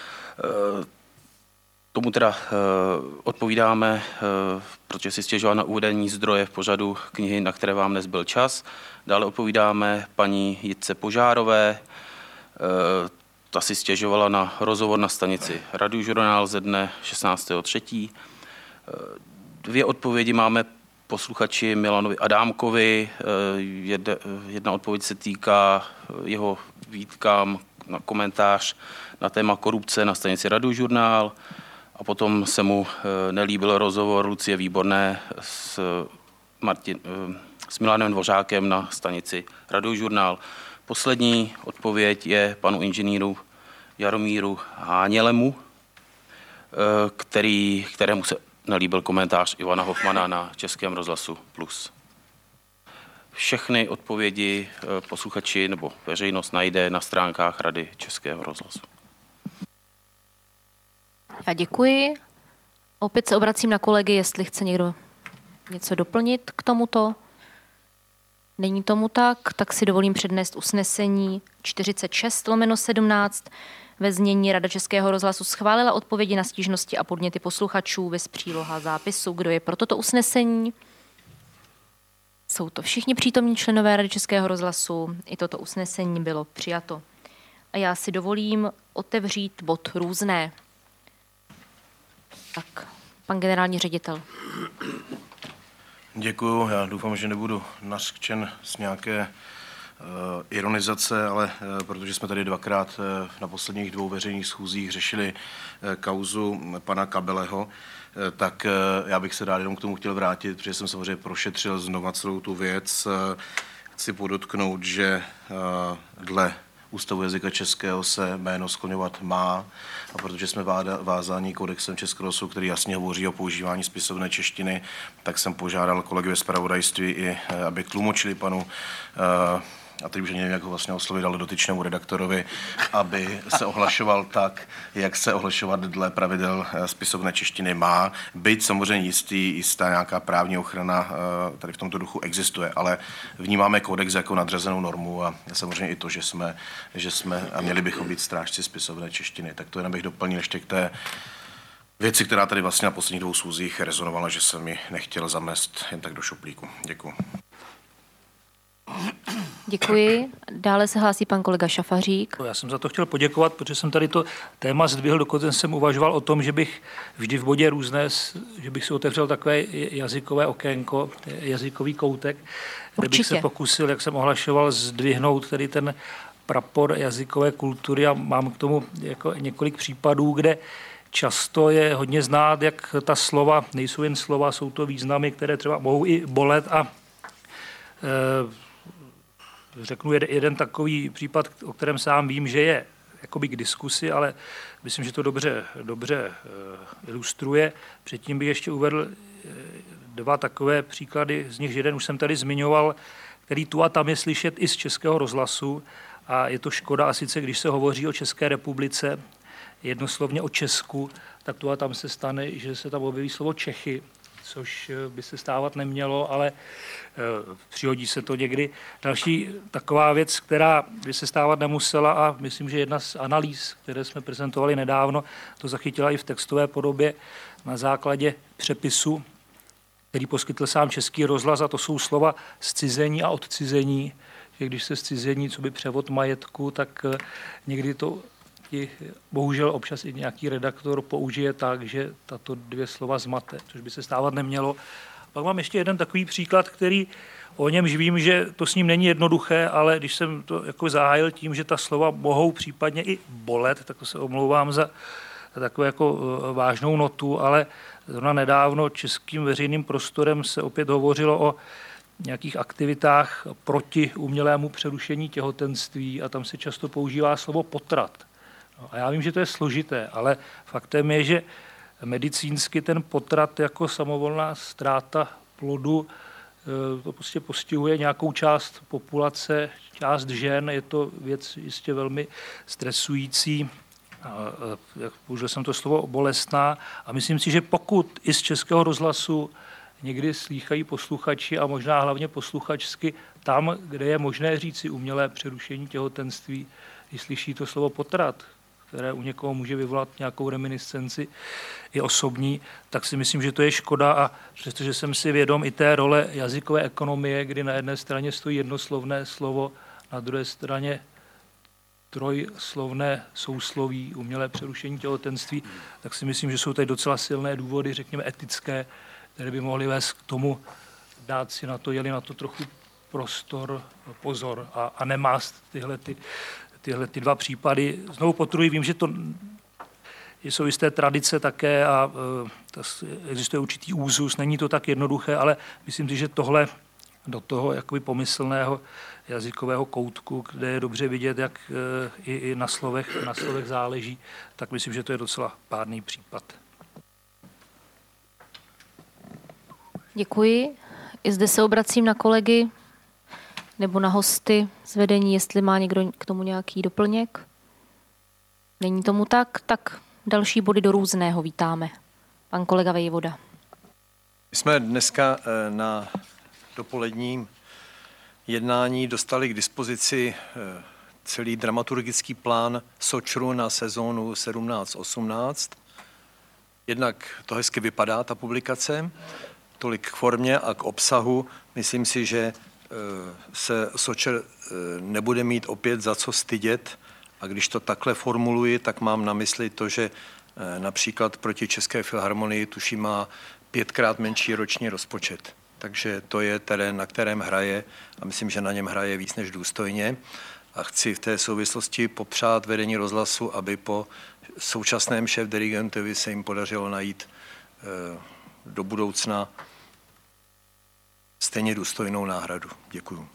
Tomu teda odpovídáme, protože si stěžoval na uvedení zdroje v pořadu knihy, na které vám nezbyl čas. Dále odpovídáme paní Jitce Požárové. Ta si stěžovala na rozhovor na stanici Radiožurnál ze dne šestnáctého třetího Dvě odpovědi máme posluchači Milanovi Adámkovi. Jedna odpověď se týká jeho výtkám na komentář na téma korupce na stanici Radiožurnál a potom se mu nelíbil rozhovor Lucie Výborné s, Martin, s Milanem Dvořákem na stanici Radiožurnál. Poslední odpověď je panu inženýru Jaromíru Hánělemu, který, kterému se nelíbil komentář Ivana Hofmana na Českém rozhlasu Plus. Všechny odpovědi posluchači nebo veřejnost najde na stránkách Rady Českého rozhlasu. Já děkuji. Opět se obracím na kolegy, jestli chce někdo něco doplnit k tomuto. Není tomu tak, tak si dovolím přednést usnesení čtyřicet šest lomeno sedmnáct. Ve znění Rada Českého rozhlasu schválila odpovědi na stížnosti a podněty posluchačů bez příloha zápisu. Kdo je pro toto usnesení? Jsou to všichni přítomní členové Rady Českého rozhlasu. I toto usnesení bylo přijato. A já si dovolím otevřít bod různé. Tak, pan generální ředitel. Děkuju, já doufám, že nebudu nařkčen z nějaké uh, ironizace, ale uh, protože jsme tady dvakrát uh, na posledních dvou veřejných schůzích řešili uh, kauzu pana Kabeleho, uh, tak uh, já bych se rád jenom k tomu chtěl vrátit, protože jsem samozřejmě prošetřil znova celou tu věc. Uh, chci podotknout, že uh, dle Ústavu jazyka českého se jméno skloňovat má, a protože jsme vázáni kodexem Českého rozhlasu, který jasně hovoří o používání spisovné češtiny, tak jsem požádal kolegy ve zpravodajství i, aby tlumočili panu, a teď už nevím, jak ho vlastně oslovit, ale dotyčnému redaktorovi, aby se ohlašoval tak, jak se ohlašovat dle pravidel spisovné češtiny má. Byť samozřejmě jistý, jistá nějaká právní ochrana tady v tomto duchu existuje, ale vnímáme kodex jako nadřazenou normu a samozřejmě i to, že jsme, že jsme a měli bychom být strážci spisovné češtiny. Tak to jenom bych doplnil ještě k té věci, která tady vlastně na posledních dvou schůzích rezonovala, že jsem mi nechtěl zamést jen tak do šuplíku. Děkuji. Děkuji. Dále se hlásí pan kolega Šafařík. Já jsem za to chtěl poděkovat, protože jsem tady to téma zdvihl, dokonce jsem uvažoval o tom, že bych vždy v bodě různé, že bych si otevřel takové jazykové okénko, jazykový koutek, kde bych se pokusil, jak jsem ohlašoval, zdvihnout tedy ten prapor jazykové kultury a mám k tomu jako několik případů, kde často je hodně znát, jak ta slova, nejsou jen slova, jsou to významy, které třeba mohou i bolet a e, řeknu jeden, jeden takový případ, o kterém sám vím, že je jakoby k diskusi, ale myslím, že to dobře, dobře ilustruje. Předtím bych ještě uvedl dva takové příklady, z nich jeden už jsem tady zmiňoval, který tu a tam je slyšet i z Českého rozhlasu a je to škoda, a sice když se hovoří o České republice, jednoslovně o Česku, tak tu a tam se stane, že se tam objeví slovo Čechy, což by se stávat nemělo, ale přihodí se to někdy. Další taková věc, která by se stávat nemusela, a myslím, že jedna z analýz, které jsme prezentovali nedávno, to zachytila i v textové podobě na základě přepisu, který poskytl sám Český rozhlas, a to jsou slova zcizení a odcizení, že když se zcizení, co by převod majetku, tak někdy to i, bohužel občas i nějaký redaktor použije tak, že tato dvě slova zmate, což by se stávat nemělo. Pak mám ještě jeden takový příklad, který o němž vím, že to s ním není jednoduché, ale když jsem to jako zahájil tím, že ta slova mohou případně i bolet, tak to se omlouvám za takovou jako vážnou notu, ale zrovna nedávno českým veřejným prostorem se opět hovořilo o nějakých aktivitách proti umělému přerušení těhotenství a tam se často používá slovo potrat. No, a já vím, že to je složité, ale faktem je, že medicínsky ten potrat jako samovolná ztráta plodu to prostě postihuje nějakou část populace, část žen, je to věc jistě velmi stresující. Jak použil jsem to slovo bolestná, a myslím si, že pokud i z Českého rozhlasu někdy slýchají posluchači a možná hlavně posluchačsky tam, kde je možné říci umělé přerušení těhotenství, když slyší to slovo potrat, které u někoho může vyvolat nějakou reminiscenci i osobní, tak si myslím, že to je škoda, a přestože jsem si vědom i té role jazykové ekonomie, kdy na jedné straně stojí jednoslovné slovo, na druhé straně trojslovné sousloví, umělé přerušení těhotenství, tak si myslím, že jsou tady docela silné důvody, řekněme etické, které by mohly vést k tomu, dát si na to, jeli na to trochu prostor, pozor a, a nemást tyhle, ty, tyhle ty dva případy. Znovu potruji, vím, že to jsou jisté tradice také a e, existuje určitý úzus, není to tak jednoduché, ale myslím si, že tohle do toho jakoby pomyslného jazykového koutku, kde je dobře vidět, jak e, i, i na slovech, na slovech záleží, tak myslím, že to je docela pádný případ. Děkuji. I zde se obracím na kolegy nebo na hosty z vedení, jestli má někdo k tomu nějaký doplněk. Není tomu tak, tak další body do různého vítáme. Pan kolega Vejvoda. My jsme dneska na dopoledním jednání dostali k dispozici celý dramaturgický plán Sočru na sezónu sedmnáct osmnáct. Jednak to hezky vypadá, ta publikace, tolik k formě a k obsahu. Myslím si, že se Sočer nebude mít opět za co stydět, a když to takhle formuluji, tak mám na mysli to, že například proti České filharmonii tuším má pětkrát menší roční rozpočet. Takže to je terén, na kterém hraje, a myslím, že na něm hraje víc než důstojně. A chci v té souvislosti popřát vedení rozhlasu, aby po současném šéfdirigentovi se jim podařilo najít do budoucna stejně důstojnou náhradu. Děkuju.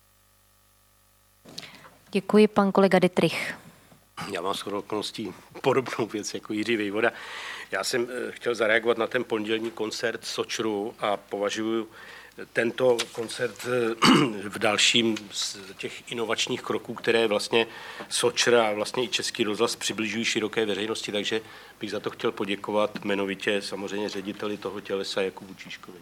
Děkuji, pan kolega Dittrich. Já mám shodou okolností podobnou věc jako Jiří Vejvoda. Já jsem chtěl zareagovat na ten pondělní koncert Sočru a považuji tento koncert v dalším z těch inovačních kroků, které vlastně Sočr a vlastně i Český rozhlas přibližují široké veřejnosti, takže bych za to chtěl poděkovat jmenovitě samozřejmě řediteli toho tělesa Jakubu Číškovi.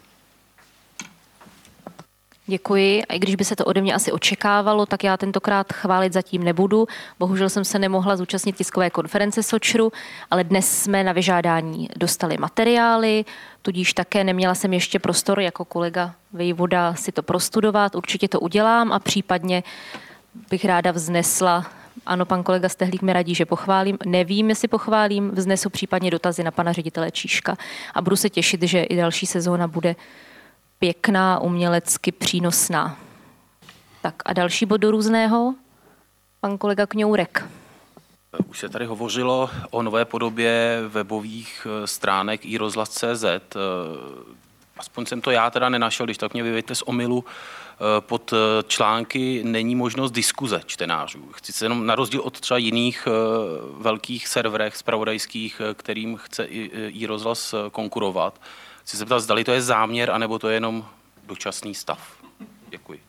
Děkuji. A i když by se to ode mě asi očekávalo, tak já tentokrát chválit zatím nebudu. Bohužel jsem se nemohla zúčastnit tiskové konference Sočru, ale dnes jsme na vyžádání dostali materiály, tudíž také neměla jsem ještě prostor jako kolega Vejvoda si to prostudovat. Určitě to udělám a případně bych ráda vznesla, ano, pan kolega Stehlík mi radí, že pochválím, nevím, jestli pochválím, vznesu případně dotazy na pana ředitele Číška a budu se těšit, že i další sezóna bude pěkná, umělecky přínosná. Tak a další bod do různého, pan kolega Kňourek. Už se tady hovořilo o nové podobě webových stránek i rozhlas tečka cé zet. aspoň jsem to já teda nenašel, když tak mě vyvěďte z omylu, pod články není možnost diskuze čtenářů. Chci se jenom na rozdíl od třeba jiných velkých serverech zpravodajských, kterým chce i rozhlas konkurovat. Chci se ptat, zdali to je záměr, anebo to je jenom dočasný stav. Děkuji.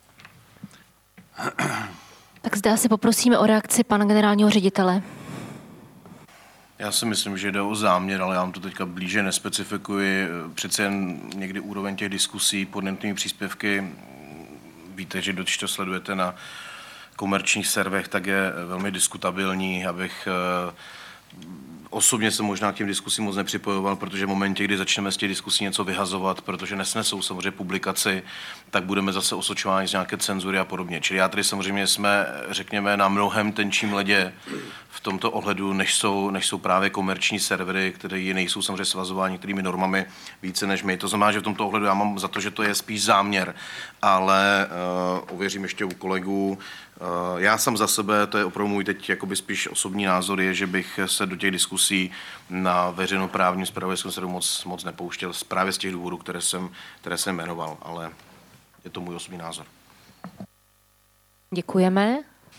Tak zde asi poprosíme o reakci pana generálního ředitele. Já si myslím, že jde o záměr, ale já vám to teďka blíže nespecifikuji. Přece jen někdy úroveň těch diskusí pod jednotlivými příspěvky, víte, že když to sledujete na komerčních serverech, tak je velmi diskutabilní, abych osobně se možná k těm diskusím moc nepřipojoval, protože v momentě, kdy začneme z těch diskusí něco vyhazovat, protože nesnesou samozřejmě publikaci, tak budeme zase osočováni z nějaké cenzury a podobně. Čili já tady samozřejmě jsme, řekněme, na mnohem tenčím ledě v tomto ohledu, než jsou, než jsou právě komerční servery, které nejsou samozřejmě svazovány některými normami více než my. To znamená, že v tomto ohledu já mám za to, že to je spíš záměr, ale uh, ověřím ještě u kolegů. Uh, já jsem za sebe, to je opravdu můj teď jakoby spíš osobní názor, je, že bych se do těch diskusí na veřejnoprávním zpravodajském serveru moc, moc nepouštěl právě z těch důvodů, které jsem, které jsem jmenoval, ale je to můj osobní názor. Děkujeme.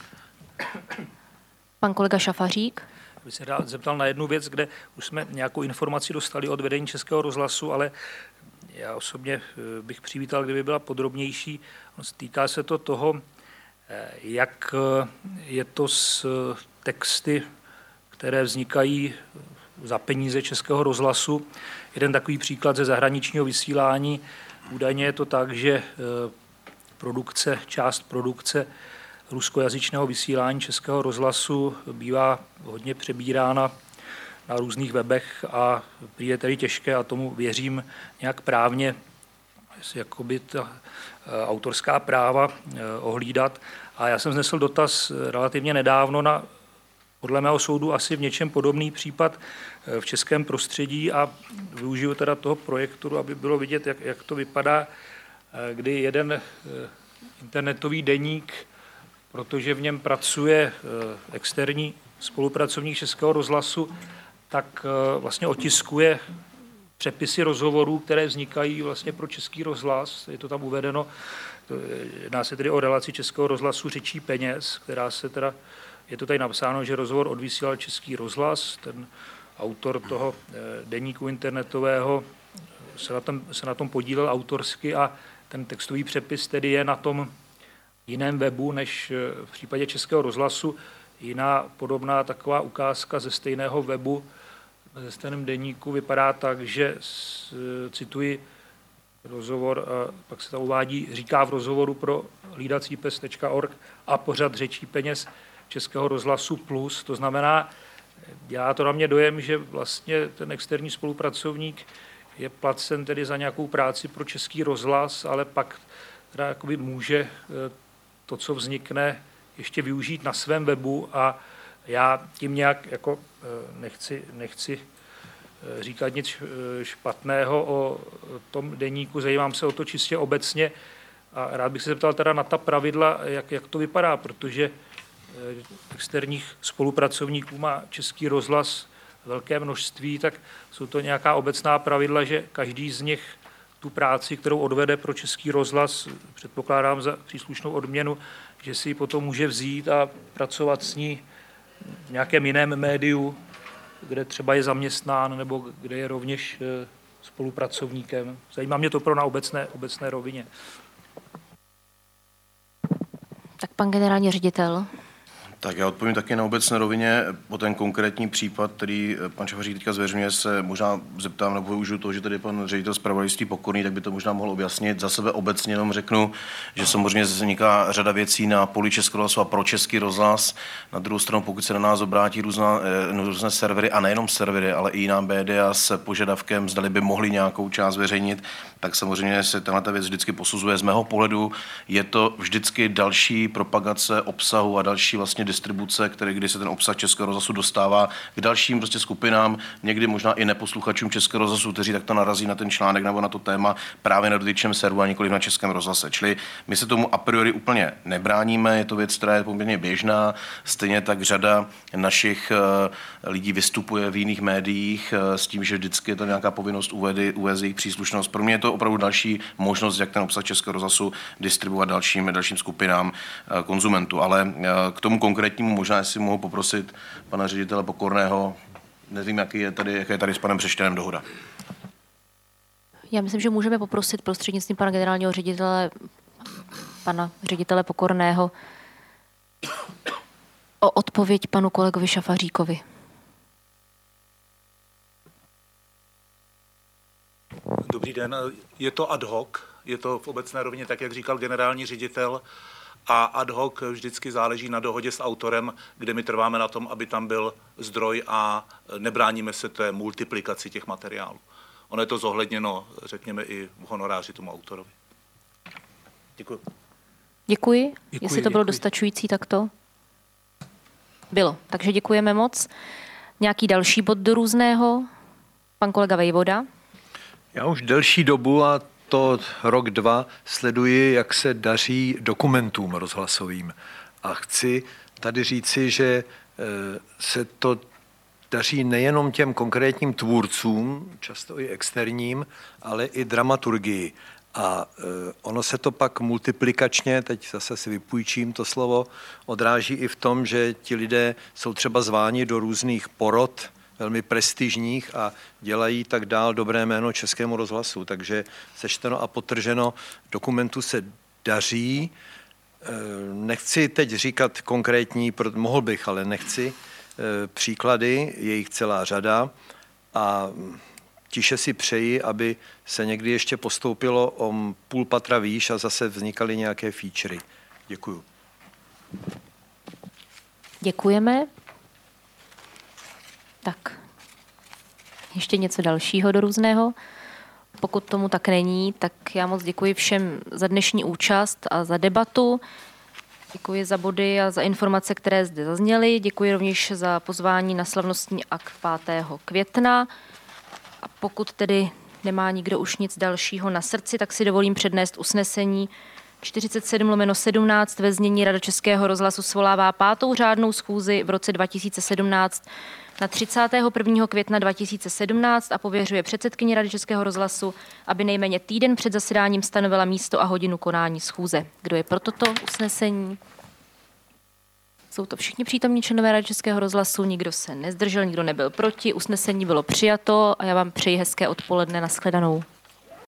Pan kolega Šafařík. Bych se rád zeptal na jednu věc, kde už jsme nějakou informaci dostali od vedení Českého rozhlasu, ale já osobně bych přivítal, kdyby byla podrobnější. Týká se to toho, jak je to s texty, které vznikají za peníze Českého rozhlasu. Jeden takový příklad ze zahraničního vysílání. Údajně je to tak, že produkce, část produkce ruskojazyčného vysílání Českého rozhlasu bývá hodně přebírána na různých webech a je tedy těžké, a tomu věřím nějak právně, jakoby ta autorská práva ohlídat. A já jsem vznesl dotaz relativně nedávno na, podle mého soudu, asi v něčem podobný případ v českém prostředí a využiju teda toho projektoru, aby bylo vidět, jak, jak to vypadá, kdy jeden internetový deník, protože v něm pracuje externí spolupracovník Českého rozhlasu, tak vlastně otiskuje přepisy rozhovorů, které vznikají vlastně pro Český rozhlas. Je to tam uvedeno, jedná se tedy o relaci Českého rozhlasu Řečí peněz, která se teda, je to tady napsáno, že rozhovor odvysílal Český rozhlas, ten autor toho deníku internetového se na tom, se na tom podílel autorsky a ten textový přepis tedy je na tom jiném webu než v případě Českého rozhlasu. Jiná podobná taková ukázka ze stejného webu, ze stejném deníku vypadá tak, že cituji rozhovor, a pak se tam uvádí, říká v rozhovoru pro hlídací pes tečka org a pořad Řečí peněz Českého rozhlasu plus. To znamená, dělá to na mě dojem, že vlastně ten externí spolupracovník je placen tedy za nějakou práci pro Český rozhlas, ale pak teda jakoby může to, co vznikne, ještě využít na svém webu a já tím nějak jako nechci, nechci říkat nic špatného o tom deníku, zajímám se o to čistě obecně a rád bych se zeptal teda na ta pravidla, jak, jak to vypadá, protože externích spolupracovníků má Český rozhlas velké množství, tak jsou to nějaká obecná pravidla, že každý z nich tu práci, kterou odvede pro Český rozhlas, předpokládám za příslušnou odměnu, že si ji potom může vzít a pracovat s ní v nějakém jiném médiu, kde třeba je zaměstnán nebo kde je rovněž spolupracovníkem. Zajímá mě to pro na obecné, obecné rovině. Tak pan generální ředitel. Tak já odpovím taky na obecné rovině. O ten konkrétní případ, který pan Šafařík teďka zveřejňuje, se možná zeptám nebo využiju toho, že tady pan ředitel zpravodajství Pokorný, tak by to možná mohl objasnit. Za sebe obecně jenom řeknu, že samozřejmě vzniká řada věcí na poli Českého rozhlasu a pro Český rozhlas. Na druhou stranu, pokud se na nás obrátí různá, různé servery, a nejenom servery, ale i jiná média s požadavkem, zdali by mohli nějakou část zveřejnit, tak samozřejmě se tato věc vždycky posuzuje. Z mého pohledu je to vždycky další propagace obsahu a další vlastně distribuce, který, kdy se ten obsah Českého rozhlasu dostává k dalším prostě skupinám, někdy možná i neposluchačům Českého rozhlasu, kteří takto narazí na ten článek nebo na to téma právě na dotyčném serveru a nikoliv na Českém rozhlase. Čili my se tomu a priori úplně nebráníme, je to věc, která je poměrně běžná, stejně tak řada našich lidí vystupuje v jiných médiích s tím, že vždycky je to nějaká povinnost uvést jejich příslušnost. Pro mě je to opravdu další možnost, jak ten obsah Českého rozhlasu distribuovat dalším, dalším skupinám konzumentů. Ale k tomu konkrétnímu možná, jestli mohu poprosit pana ředitele Pokorného, nevím, jaký je tady, jaké je tady s panem Břešťanem dohoda. Já myslím, že můžeme poprosit prostřednictvím pana generálního ředitele, pana ředitele Pokorného, o odpověď panu kolegovi Šafaříkovi. Dobrý den, je to ad hoc, je to v obecné rovině, tak jak říkal generální ředitel, a ad hoc vždycky záleží na dohodě s autorem, kde my trváme na tom, aby tam byl zdroj a nebráníme se té multiplikaci těch materiálů. Ono je to zohledněno, řekněme, i v honoráři tomu autorovi. Děkuji. Děkuji. Děkuji Jestli to bylo děkuji. dostačující, tak to bylo. Takže děkujeme moc. Nějaký další bod do různého? Pan kolega Vejvoda. Já už delší dobu, a to rok, dva, sleduji, jak se daří dokumentům rozhlasovým. A chci tady říci, že se to daří nejenom těm konkrétním tvůrcům, často i externím, ale i dramaturgii. A ono se to pak multiplikačně, teď zase si vypůjčím to slovo, odráží i v tom, že ti lidé jsou třeba zváni do různých porod, velmi prestižních, a dělají tak dál dobré jméno Českému rozhlasu. Takže sečteno a potrženo, dokumentu se daří. Nechci teď říkat konkrétní, mohl bych, ale nechci, příklady, je jich celá řada, a tiše si přeji, aby se někdy ještě postoupilo o půl patra výš a zase vznikaly nějaké featurey. Děkuju. Děkujeme. Tak, ještě něco dalšího do různého. Pokud tomu tak není, tak já moc děkuji všem za dnešní účast a za debatu. Děkuji za body a za informace, které zde zazněly. Děkuji rovněž za pozvání na slavnostní akt pátého května. A pokud tedy nemá nikdo už nic dalšího na srdci, tak si dovolím přednést usnesení čtyřicet sedm lomeno sedmnáct ve znění Rada Českého rozhlasu svolává pátou řádnou schůzi v roce dva tisíce sedmnáct na třicátého prvního května dva tisíce sedmnáct a pověřuje předsedkyni Rady Českého rozhlasu, aby nejméně týden před zasedáním stanovila místo a hodinu konání schůze. Kdo je pro toto usnesení? Jsou to všichni přítomní členové Rady Českého rozhlasu, nikdo se nezdržel, nikdo nebyl proti, usnesení bylo přijato a já vám přeji hezké odpoledne, nashledanou.